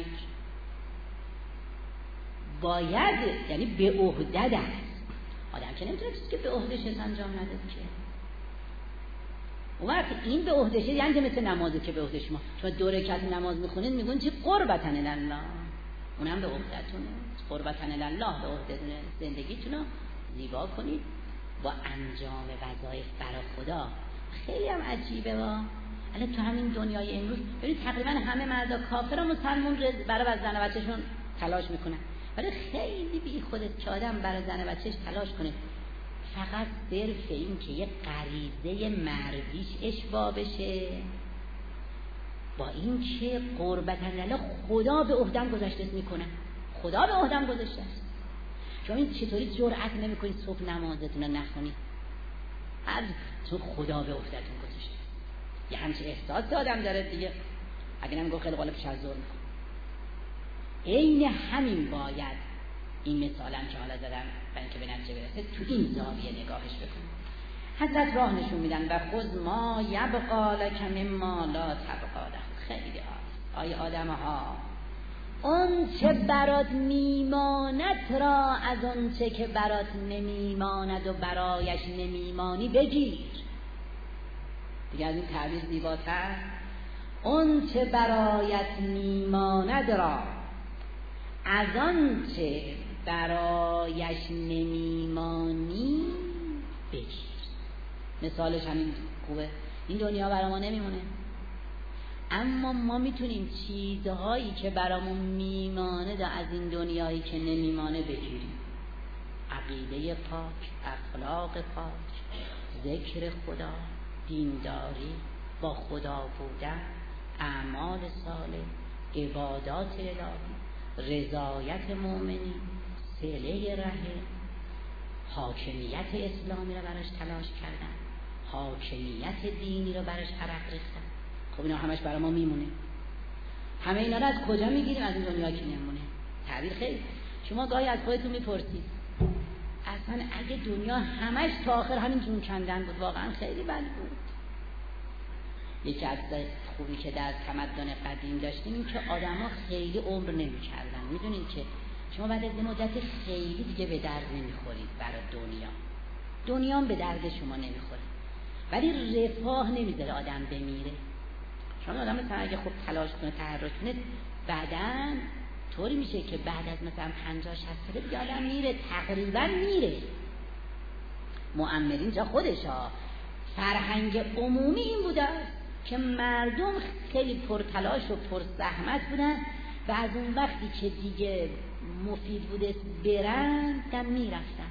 باید، یعنی به عهده است. آدم که نمیتونه چیزی که به عهدهش انجام نده که. اون وقت این به عهدهش یعنی که مثل نمازی که به عهده شما 2 رکعت نماز میخونید میگن چه قربتن الله، اونم به عهده‌تونه، قربتن الله، به عهده زندگیتون رو زیبا کنید با انجام وظایف برای خدا. خیلی هم عجیبه الان تو همین دنیای امروز ببینید تقریبا همه مردا کافر و مسلمون برای زن و بچه‌شون تلاش میکنن، ولی خیلی بی خودت که آدم برای زن و بچه‌ش تلاش کنه فقط صرف این که یه غریزه مردیش اشباع بشه، با این که قربتن الله خدا به عهدم گذاشته میکنه، خدا به عهدم گذاشته است. شما این چطوری جرأت نمیکنید صبح نمازتون رو نخونید؟ چون خدا به عهدتون گذاشته. یه همچین احساس آدم داره دیگه، اگه نمیگه خیلی غالب شاید ظلم میکنه. عین همین باید این مثالم که حالا زدم برای اینکه به نتیجه برسه تو این زاویه نگاهش بکنید. حضرت راه نشون میدن و خود ما یبقا لک مما لا تبقا له. خیلی آی آدم ها، اون چه برات میماند را از اون چه که برات نمیماند و برایش نمیمانی بگیر. دیگه از این تعبیر زیباتر، اون چه برایت میماند را از آن چه برایش نمیمانی بگیر. مثالش همین خوبه. این دنیا برای ما نمیمونه، اما ما میتونیم چیزهایی که برامون میمانه از این دنیایی که نمیمانه بگیریم. عقیده پاک، اخلاق پاک، ذکر خدا، دینداری، با خدا بودن، اعمال صالح، عبادات الهی، رضایت مؤمنین، صله رحم، حاکمیت اسلامی رو براش تلاش کردن، حاکمیت دینی رو براش عرق ریختن. خب اینا همش برای ما میمونه. همه اینا رو از کجا میگیریم؟ از این دنیا که نمونه. تعبیر خیلی شما گاهی از خودتون میپرسید اصلا اگه دنیا همش تا آخر همین جون کندن بود واقعا خیلی بد بود. یکی از خوبی که در تمدن قدیم داشتیم این که آدما خیلی عمر نمی‌کردن. میدونین که شما بعد از مدت خیلی دیگه به درد نمیخورید برای دنیا هم به درد شما نمیخوره، ولی رفاه نمیذاره آدم بمیره. شما آدم مثلا اگه خوب تلاش کنه تحرک کنه بعداً طوری میشه که بعد از مثلا 50 60 سال دیگه آدم میره، تقریبا میره. معمرین جا خودشا فرهنگ عمومی این بوده که مردم خیلی پرتلاش و پرزحمت بودن و از اون وقتی که دیگه مفید بوده برن دم میرفتن.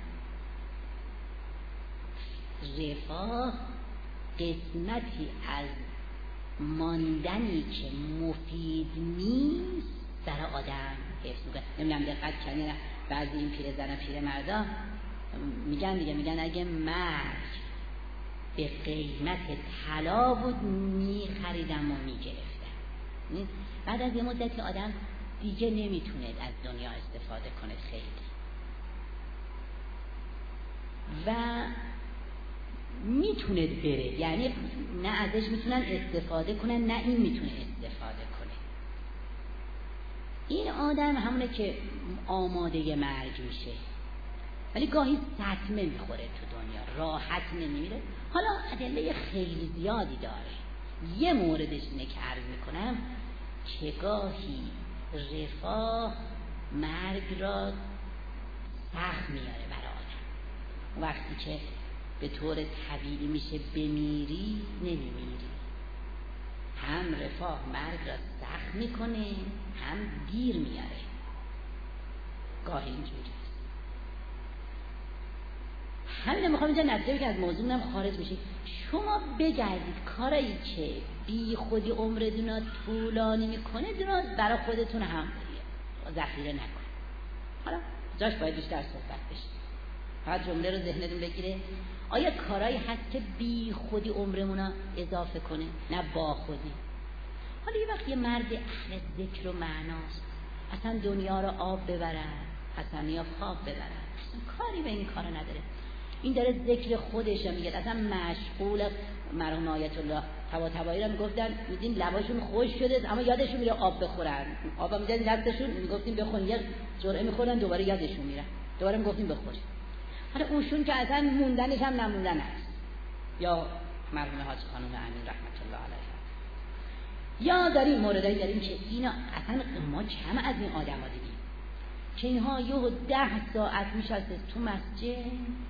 رفاه قسمتی از ماندنی که مفید نیست برای آدم حفظ میکنه. نمیدونم دقت کردین بعضی این پیرزن پیرمردا میگن اگه مرگ به قیمت طلا بود میخریدم و میگرفتم. بعد از یه مدتی آدم دیگه نمیتونه از دنیا استفاده کنه خیلی و میتونه بره، یعنی نه ازش میتونن استفاده کنن نه این میتونه استفاده کنه. این آدم همونه که آماده مرگ میشه ولی گاهی صدمه میخوره تو دنیا، راحت نمیره. حالا ادله خیلی زیادی داره. یه موردش اینه که عرض میکنم که گاهی رفاه مرگ را سخت میاره برای آدم. وقتی که به طور طبیعی میشه بمیری نمیمیری. هم رفاه مرگ را سخت میکنه هم دیر میاره. گاهی اینجوری همین میخوام اینجا نتیجه که از موضوعم خارج میشه. شما بگردید کارایی که بی خودی عمرتون رو طولانی میکنه درست برای خودتون هم ذخیره نکنید. حالا جاش باید بیشتر صحبت بشه. فقط جمله رو ذهنتون بگیره آیا کارایی هست که بی خودی عمرمون رو اضافه کنه نه با خودی؟ حالا یه وقت یه مرد اهل ذکر و معناست اصلا دنیا رو آب ببرن اصلا یا خواب ببرن اصلا کاری به این کارا نداره. این داره ذکر خودش رو میگه اصلا مشغول. مرحوم آیت الله طباطبایی رو میگفتن میدین لباشون خوش شده اما یادشون میره آب بخورن. آب میدن دستشون میگفتیم بخون یه جرعه میخورن دوباره یادشون میره دوباره میگفتیم بخورید. حالا اونشون که اصلا موندنش هم نموندن است. یا مرحوم حاج خانم امین رحمت الله علیها. یا داریم موردایی داریم که اینا اصلا ما کم از این آدما دیدیم که اینها یه 10 ساعت میشسته تو مسجد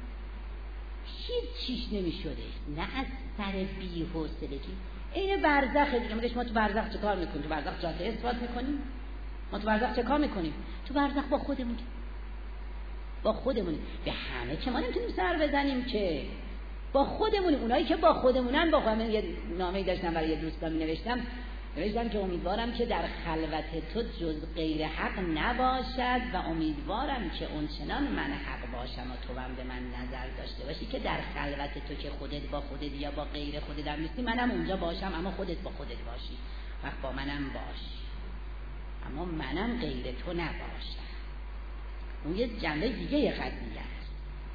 هیچ چیش نمیشده نه از سر بی‌حوصلگی. این برزخ دیگه میگه ما تو برزخ چه کار میکنیم؟ تو برزخ جاده اثبات میکنیم؟ ما تو برزخ چه کار میکنیم؟ تو برزخ با خودمونیم. به همه که ما نمیتونیم سر بزنیم که با خودمونیم. اونایی که با خودمونن با خودمون. یه نامه‌ای داشتم برای یه دوستم نوشتم که امیدوارم که در خلوت تو جز غیر حق نباشد و امیدوارم که اونچنان من حق باشم و تو هم به من نظر داشته باشی که در خلوت تو که خودت با خودت یا با غیر خودت هم نیستی منم اونجا باشم اما خودت با خودت باشی. وقت با منم باش اما منم غیر تو نباشم. اون یه جنبه دیگه قضیه است.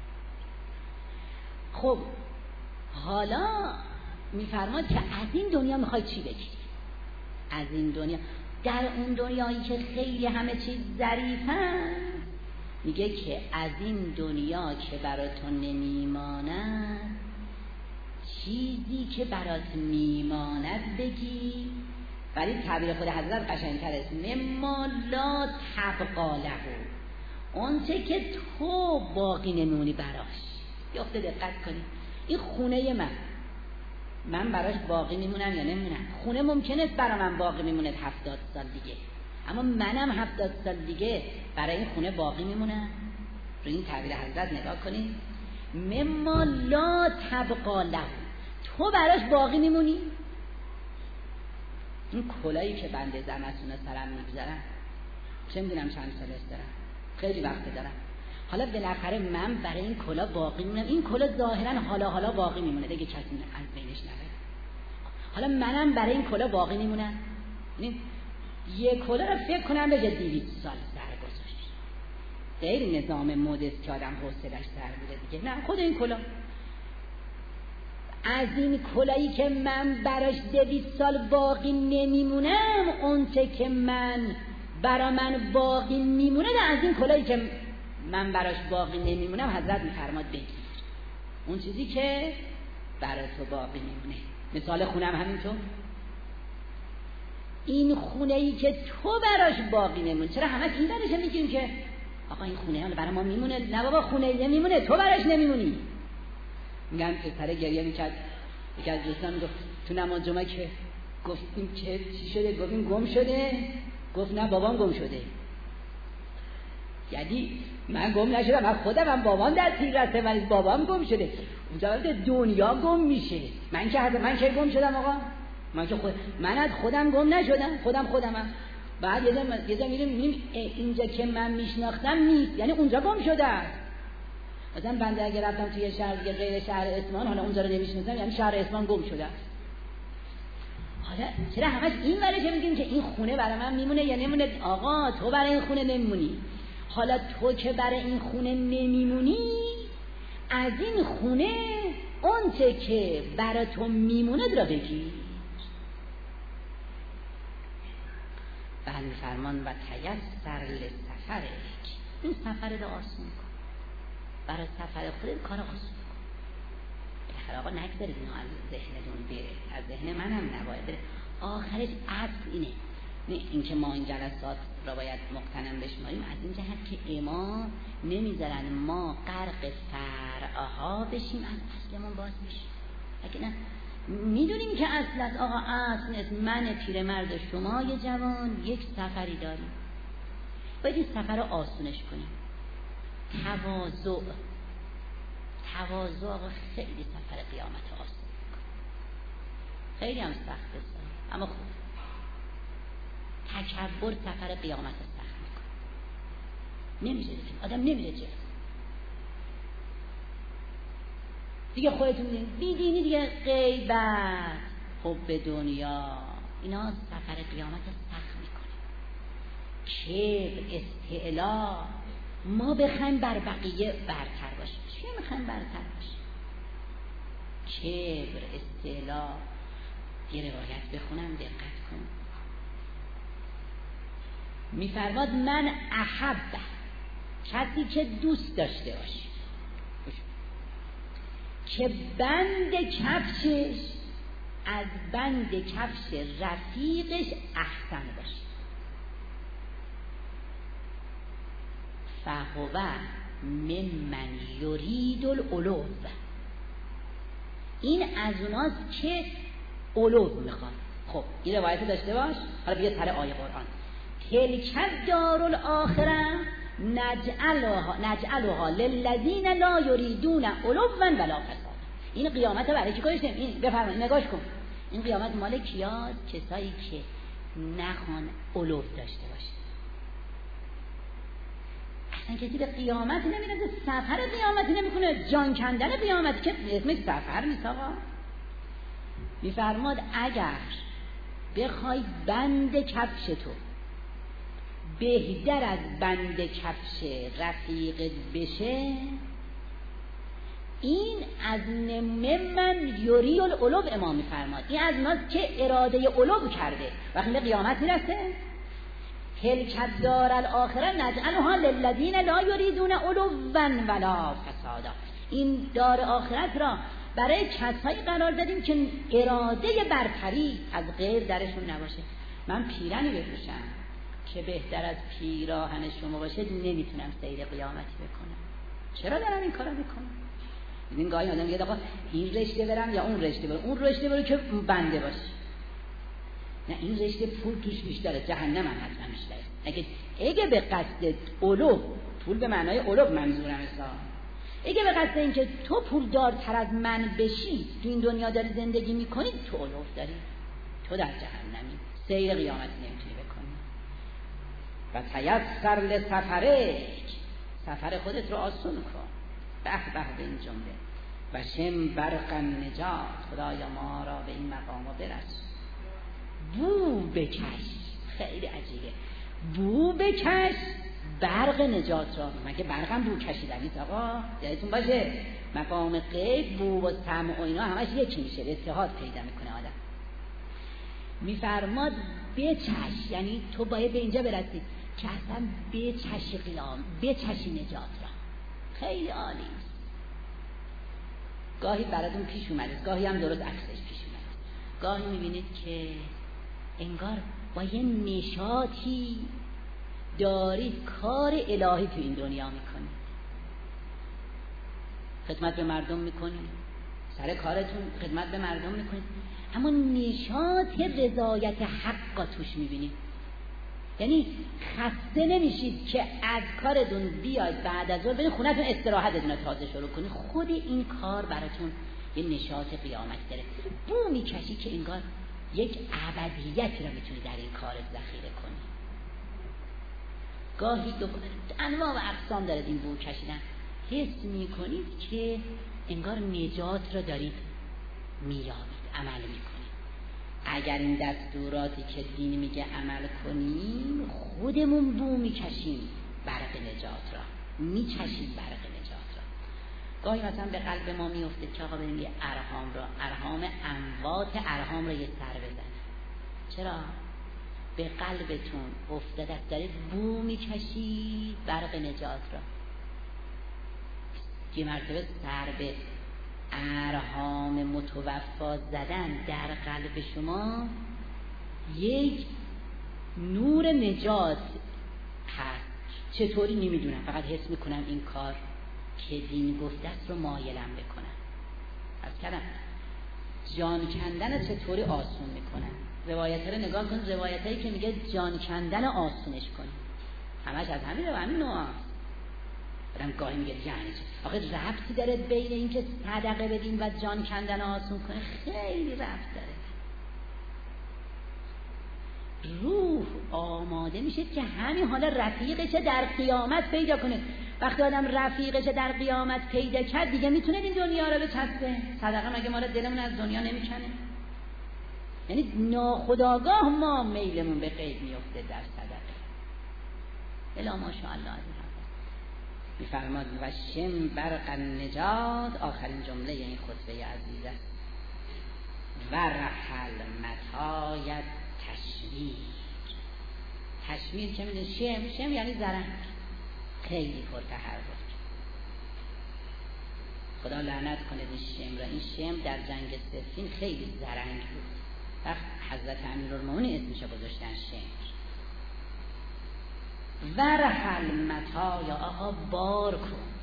خب حالا میفرماد که از این دنیا میخوای چی بگیری؟ از این دنیا در اون دنیایی که خیلی همه چیز ظریفن میگه که از این دنیا که براتون نمیماند چیزی که برات میماند بگی. ولی تعبیر خود حضرت قشنگ‌تر است. مما لا تبقا له، اون چه که تو باقی نمونی براش. یخته دقت کنی این خونه من براش باقی میمونم یا نمیمونم؟ خونه ممکنه برای من باقی میمونه 70 سال دیگه اما منم 70 سال دیگه برای این خونه باقی میمونم. رو این تعبیر حضرت نگاه کنید. مما لا تبقا له، تو براش باقی میمونی این کلاهی که بنده زمستون سرم میگذارم چه میدونم چند سال است دارم، خیلی وقت دارم، حالا بالاخره من برای این کلاه باقی میمونم. این کلاه ظاهرا حالا باقی میمونه دیگه، کسی از بینش نره. حالا منم برای این کلاه باقی میمونم. یعنی یک کلاه رو فکر کنم به جای 200 سال سر گذاشت. غیر نظام مدرن که آدم حوصله‌اش سر میره دیگه. نه، خود این کلاه، از این کلاهی که من براش 200 سال باقی نمیمونم، اون چه که برا من باقی میمونه، از این کلاهی که من براش باقی نمیمونم حضرت میفرماد بگیر. اون چیزی که برای تو باقی میمونه. مثال خونم همینطور، این خونه‌ای که تو براش باقی نمیمونه، چرا همه این برش میگیم که آقا این خونه برای ما میمونه؟ نه بابا، خونه نمیمونه، تو براش نمیمونی. میگن پسر گریه میکرد، یکی از دوستان گفت تو نماز جمعه که گفتیم که چی شده؟ گفتیم گم شده. گفت نه بابام گم شده. یعنی من گم نشدم، من خودم هم بابام در تیر رسته، ولی بابام گم شده. اونجا دنیا گم میشه. من که گم شدم آقا؟ من از خودم گم نشدم، خودمم. بعد یه جا میریم اینجا که من میشناختم نیست، یعنی اونجا گم شده است. مثلا بنده اگه رفتم توی شهر دیگه غیر شهر اصفهان، حالا اونجا رو نمیشناسم، یعنی شهر اصفهان گم شده است. حالا چرا همش این وریشه میگیم که این خونه برای من میمونه یا نمونه؟ آقا تو برای این خونه نمیمونی. حالا تو که برای این خونه نمیمونی، از این خونه اون چه که برای تو میمونه را بگیر. بله فرمان و تیسر لسفرک، این سفر رو آسون کن، برای سفر خودت کار آسون کن. بالاخره آقا نگذارید اینو از ذهنتون بره، از ذهن منم نباید بره. آخرش اصل اینه، نه اینکه ما این جلسات را باید مقتنم بشماریم از این جهت که ایمان نمیذارن ما غرق فرعها بشیم، از اصلمون باز میشیم. اگه نه میدونیم که اصل است. آقا اصل نیست. من پیرمرد و شما یه جوان یک سفری داریم، باید این سفر رو آسونش کنیم. تواضع آقا خیلی سفر قیامت آسون میکنه، خیلی هم سخته اما خوب. تکبر سفر قیامت رو سخت میکنه، نمیشه دیگه، آدم نمیره جلو دیگه. خودتون بیدینی دیگه، غیبت، حب دنیا، اینا سفر قیامت رو سخت میکنه. کبر، استعلا، ما بخوایم بر بقیه برتر باشیم. چی میخوایم برتر باشیم؟ کبر، استعلا. یه روایت بخونم دقت کن. میفرماد من احب، کسی که دوست داشته باشه که بند کفشش از بند کفش رفیقش احسن باشه، فهو ممن یرید العلو، این از اوناست که علو میخواد. خب این روایت داشته باش. حالا بیا سر آیه قرآن. تلک الدار الاخره نجعلها للذین لا یریدون علوا ولا فسادا. این قیامت برای کی گذاشتیم؟ این بفرمایید نگاش کن. این قیامت مال کیاست؟ کسایی که نخوان علو داشته باشه. اصلا کسی به قیامت نمیره، سفر قیامت نمیکنه، جان کندن قیامت که اسمش سفر نیست آقا. میفرماد اگر بخوای بند کفش تو بهتر از بند کفش رفیقت بشه، این از ممن یری العلو، امام میفرماد این از ماست که اراده علو کرده. وقتی به قیامت میرسه تلک الدار الاخره نجعلها للذین لا یریدون علوا ولا فسادا. این دار آخرت را برای کسایی قرار دادیم که اراده برتری از غیر درشون نباشه. من پیرنی بپوشم که بهتر از پیراهن شما باشه، نمیتونم سیر قیامتی بکنم. چرا دارم این کارو میکنم؟ این گاهی آدم میگه آقا این رشته برم یا اون رشته برم. اون رشته برو که بنده باشه. نه، این رشته پول توش بیشتره، جهنم هم حتما بیشتره. اگه به قصد علو، پول به معنای علو منظورم است، اگه به قصد این که تو پول دارتر از من بشی، تو این دنیا داری زندگی میکنی، تو علو داری، تو در جهنمی. سیر قیامت نمیتونی بکنی. و تیسر لسفرک، سفر خودت رو آسون کن. به به این جمله. و شم برق النجات، خدایا ما را به این مقام برس. بو بکش، خیلی عجیبه، بو بکش برق نجات را. مگه برقم بو کشیدنی آقا؟ یادتون باشه مقام غیب بو و سمع و اینا همش یکی میشه، اتحاد پیدا میکنه آدم. میفرماد بچش، یعنی تو باید به اینجا برسی که اصلا بچشی قیام، بچشی نجات را. خیلی عالی است. گاهی براتون پیش اومده، گاهی هم درست عکسش پیش اومده. گاهی میبینید که انگار با یه نشاطی دارید کار الهی تو این دنیا میکنید، خدمت به مردم میکنید، سر کارتون خدمت به مردم میکنید، اما نشاط رضایت حق توش میبینید. یعنی خسته نمیشید که از کارتون بیاید بعد از ظهر برید خونه‌تون استراحتتون رو تازه شروع کنید. خود این کار براتون یه نشاط قیامت داره. بو میکشی که انگار یک ابدیتی رو میتونی در این کار ذخیره کنی. گاهی انواع و اقسام داره این بو کشیدن. حس میکنید که انگار نجات رو دارید مییابید، عمل میکنید. اگر این دستوراتی که دین میگه عمل کنیم، خودمون بو میکشیم برق نجات را، میچشیم برق نجات را. گاهی مثلا به قلب ما میفته که آقا بریم یه ارحام را، ارحام اموات ارحام را یه سر بزنه. چرا؟ به قلبتون افتاده است، دارید بو میکشید برق نجات را. یه مرتبه سر به ارحام متوفا زدن در قلب شما یک نور نجات هست. چطوری نمیدونم، فقط حس میکنم این کار که دین گفته است رو مایلم بکنم. از کردم جان کندن چطوری آسون میکنن. روایت رو نگاه کن، روایت هایی که میگه جان کندن آسونش کن، همش از همین نوع هست. آدم گاهی میگه یعنی چه؟ آخه ربطی داره بین این که صدقه بدیم و جان کندن آسون کنه؟ خیلی ربط داره. روح آماده میشه که همین حالا رفیقش در قیامت پیدا کنه. وقتی آدم رفیقش در قیامت پیدا کرد دیگه میتونه این دنیا رو بچسبه. صدقه مگه ما رو دلمون از دنیا نمیکنه؟ یعنی ناخودآگاه ما میلمون به غیب میفته در صدقه. الا ماشاءالله. میفرماد و شم برق النجات، آخرین جمله این خطبه عزیزه. و رحل متایت تشمیر. تشمیر که میدونی شم یعنی زرنگ، خیلی پرتحرک. خدا لعنت کنه این شم را. این شم در جنگ صفین خیلی زرنگ بود. وقت حضرت امیرالمومنین اسمشو گذاشتن شم. ورحل متا، یا آقا بار کن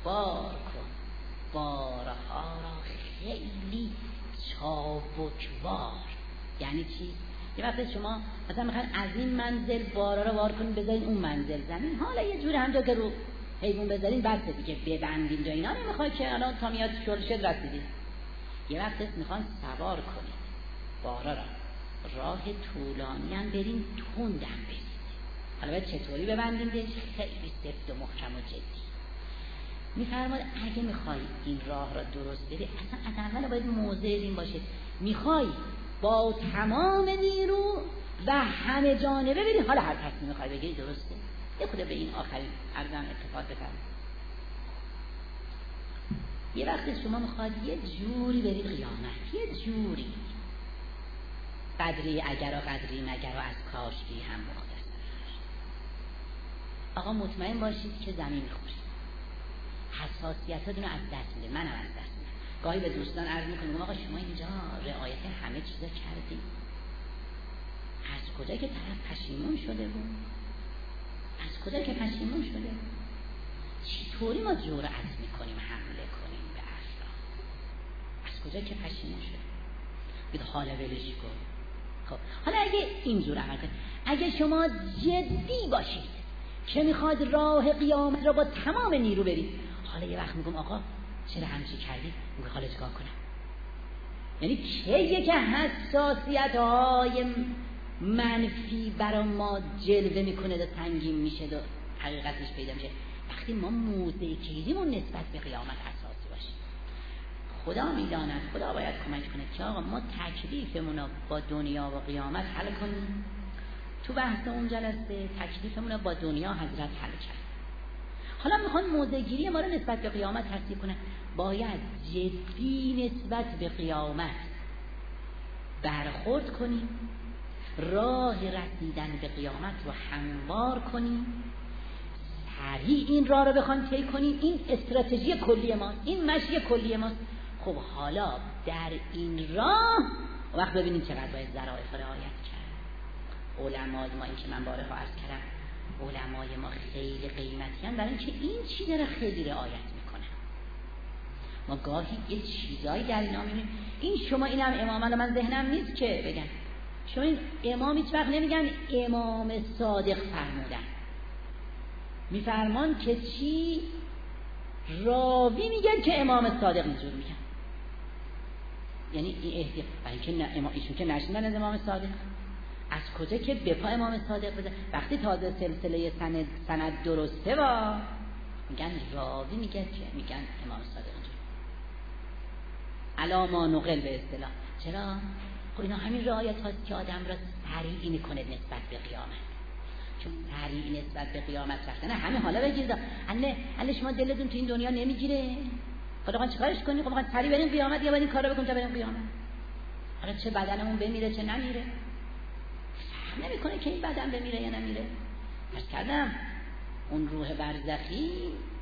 بارها را خیلی چابکوار. یعنی چی؟ یه وقت شما مثلا میخواین از این منزل بارا رو وار کنین بذارین اون منزل زمین، حالا یه جوری همجا که رو حیوان بذارین بسته دیگه، ببندین جا اینا نمیخوای که الان تا میاد شد رسیدید. یه وقت میخوان سوار کنید بارا را، راه طولانی هم برین، تندم برید. حالا باید چطوری ببندیمش؟ خیلی سفت و محکم و جدی. میفرماد اگه میخوای این راه را درست بری، اصلا از اول باید موضع این باشه میخوای با تمام نیرو و همه جانبه بری. حالا هر تصمیم میخوای بگیری درسته. یه خود به این آخرین عرضم اتفاق بفرمایید. یه وقت شما میخواد یه جوری برید قیامت، یه جوری قدری اگر و قدری مگر و از کاشکی هم مختصر. آقا مطمئن باشید که زمین میخورید، حساسیتاتون رو از دست میده، منم از دست میدم. گاهی به دوستان عرض میکنم آقا شما اینجا رعایت همه چیزا کردید، از کجا که طرف پشیمون شده بود، از کجا که پشیمون شده، چطوری ما جرأت میکنیم حمله کنیم به افراد؟ از کجا که پشیمون شده بید حالا ولش کن. خب حالا اگه اینجور عمل کنید، اگه شما جدی باشید که میخواد راه قیامت را با تمام نیرو برید، حالا یه وقت میگم آقا چرا همچی کردی؟ میگه حالا چیکار کنم؟ یعنی کیه که حساسیت های منفی برای ما جلوه میکنه و سنگین میشه و حقیقتش پیدا میشه. وقتی ما موضع گیریمون نسبت به قیامت اساسی باشه. خدا میداند، خدا باید کمک کنه که آقا ما تکلیفمون رو با دنیا و قیامت حل کنیم. تو بحث اون جلسه تکلیفمون رو با دنیا حضرت حل کرد. حالا میخوان موضع گیری ما رو نسبت به قیامت تصدیق کنه. باید جدی نسبت به قیامت برخورد کنیم، راه رسیدن به قیامت رو هموار کنیم، سریع این راه رو بخوان طی کنیم. این استراتژی کلی ماست، این مشی کلی ماست. خب حالا در این راه وقت ببینید چقدر باید ظرافت رعایت کرد. علمای ما، این که من بارها عرض کردم، علمای ما خیلی قیمتی هم برای اینکه این چیز رو خیلی رعایت میکنن. ما گاهی یه چیزایی در اینا میبینیم. این شما اینم امام، من ذهنم نیست که بگن شما این امام هیچ وقت نمیگن امام صادق فرمودن، میفرمان که چی؟ راوی میگن که امام صادق اینجور میگن. یعنی این احتیاط برای اینکه نه امام ایشون که نشنیدن از امام صادق، از کجا که به پا امام صادق بده؟ وقتی تازه سلسله سند درسته و میگن راوی میگن که میگن امام صادق اینجور. علاما نقل به اصطلاح. چرا؟ خب اینا همین رعایت هاست که آدم را سریع کنه نسبت به قیامت. چون سریع نسبت به قیامت رفتن همه حالا بگیرید. اله شما دلتون تو این دنیا نمیگیره، خدا چیکارش کنی؟ خب سریع بریم قیامت یا بریم کارو بکن تا بریم قیامت. حالا چه بدنمون بمیره چه نمیره فرق نمیکنه که این بدن بمیره یا نمیره. عرض کردم اون روح برزخی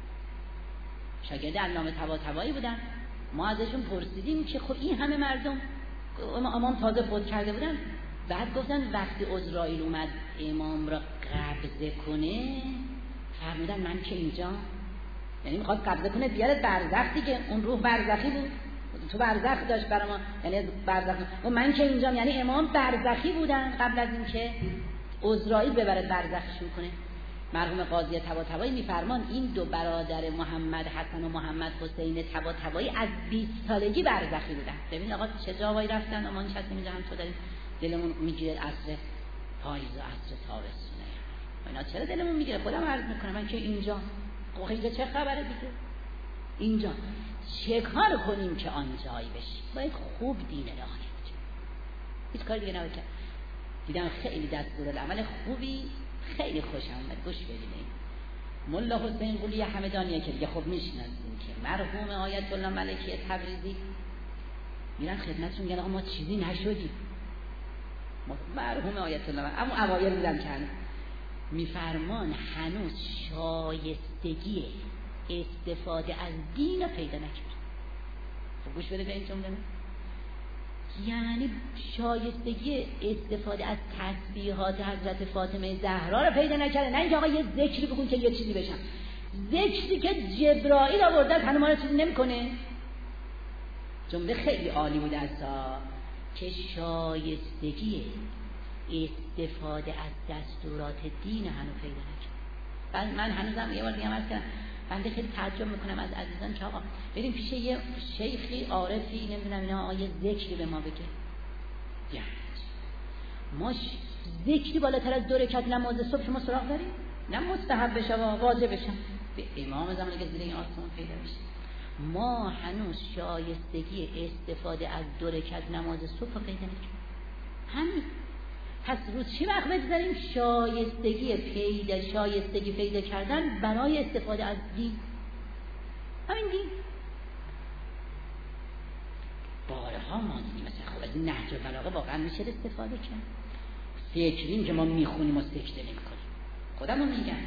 شاگرد علامه طباطبایی بودن. ما ازشون پرسیدیم که خب این همه مردم امام تازه فوت کرده بودن، بعد گفتن وقتی عزرائیل اومد امام را قبضه کنه فرمودن من که اینجا، یعنی میخواد قبضه کنه بیاره برزخ دیگه. اون روح برزخی بود، تو برزخ داشت برای ما، یعنی برزخ. و من که اینجا یعنی امام برزخی بودن قبل از اینکه عزرائیل ببره برزخشون کنه. مرحوم قاضی طباطبایی میفرمان این دو برادر محمد حسن و محمد حسین طباطبایی از 20 سالگی برزخی بودن. ببین آقا چه جاهایی رفتن و ما نشستیم اینجا هم تو داریم دلمون میگیره عصر پاییز و عصر تابستونه. اینا چرا دلمون میگیره؟ خودم عرض میکنم من که اینجا اینجا چه خبره دیگه؟ اینجا چه کار کنیم که آنجایی بشیم؟ باید خوب دین رعایت کنیم. هیچ کار دیگه نباید کرد. دیدم خیلی دستورالعمل خوبی خیلی خوشم اومد. گوش بدید. ملا حسین قلی همدانیه که دیگه خوب میشناسید که مرحوم آیت الله ملکی تبریزی میرن خدمتشون میگن آقا ما چیزی نشدیم. مرحوم آیت الله اما اوایل بودن که میفرمان هنوز شایستگی استفاده از دین رو پیدا نکرد. خب گوش بده به این جمله. یعنی شایستگی استفاده از تسبیحات حضرت فاطمه زهرا رو پیدا نکرده. نه اینکه آقا یه ذکری بکن که یه چیزی بشم. ذکری که جبرائیل آورده هنوز ما رو چیزی نمیکنه. جمله خیلی عالی بود اصلا که شایستگی استفاده از دستورات دین هنوز پیدا نکرد. من هنوزم یه بار دیگه عرض کردم بنده خیلی تعجب میکنم از عزیزان که آقا بریم پیش یه شیخی عارفی نمیدونم اینا آقا یه ذکری به ما بگه. یعنی ما ذکری بالاتر از 2 رکعت نماز صبح ما سراغ داریم؟ نه مستحب بشه و واجب بشه به امام زمانی که زیر این آسمان پیدا بشه. ما هنوز شایستگی استفاده از 2 رکعت نماز صبح پیدا نکردیم. همین. پس روز چی وقت بگذاریم؟ شایستگی پیدا کردن برای استفاده از دین. همین دین. بارها ما دیدیم مثلا خب از این نهج البلاغه واقعا میشه استفاده کرد. فکریم که ما میخونیم و سکته نمیکنیم. خودمون میگن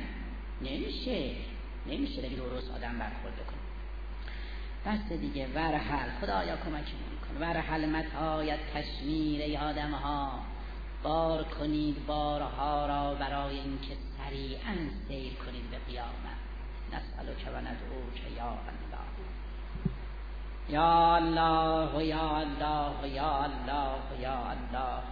نمیشه دیگه درست آدم برخورد کنه. بس دیگه ورحل خدایا کمکمون کن. ورحل متایت تشمیر ای آدمها، بار کنید بارها را برای اینکه سریعا سیر کنید به قیامت. نسألک و ندعوک یا الله یا الله یا الله یا الله یا الله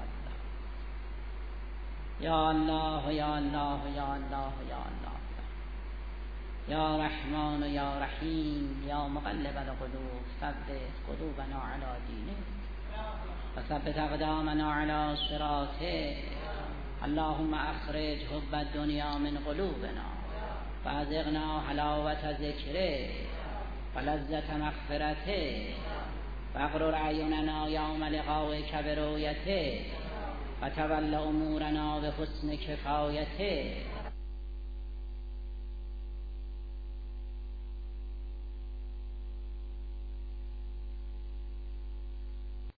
یا الله یا الله یا الله یا الله یا الله یا رحمان یا رحیم یا مقلب القلوب ثبت قلوبنا علی دینک وثبت اقدامنا على صراطه. اللهم اخرج حب الدنیا من قلوبنا فاذقنا حلاوة ذکره ولذة مغفرته واغرر اعیننا یوم لقائک برؤیته وتول امورنا بحسن کفایته.